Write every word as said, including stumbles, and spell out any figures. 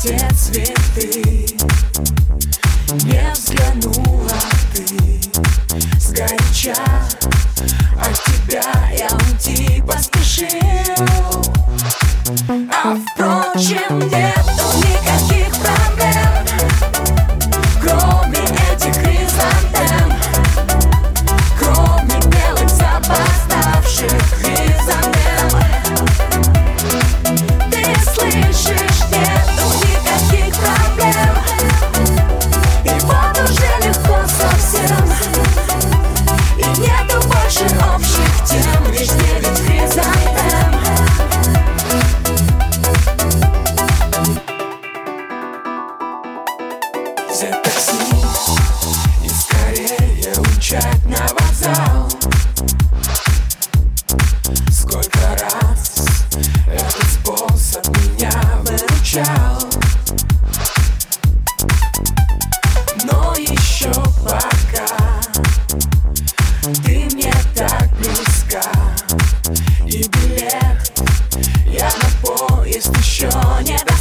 те цветы. Не взглянула ты сгоряча, от тебя я уйти поспешил. А впрочем, нету никаких проблем, кроме этих хризантем, кроме белых запоздавших хризантем. Ты слышишь, нету никаких проблем, и вот уже легко совсем, и нету больше общих тем, лишь девять хризантем. Взять такси и скорее умчать на вокзал. Сколько раз этот способ меня выручал, но еще пока ты мне так близка, и билет я на поезд еще не дал.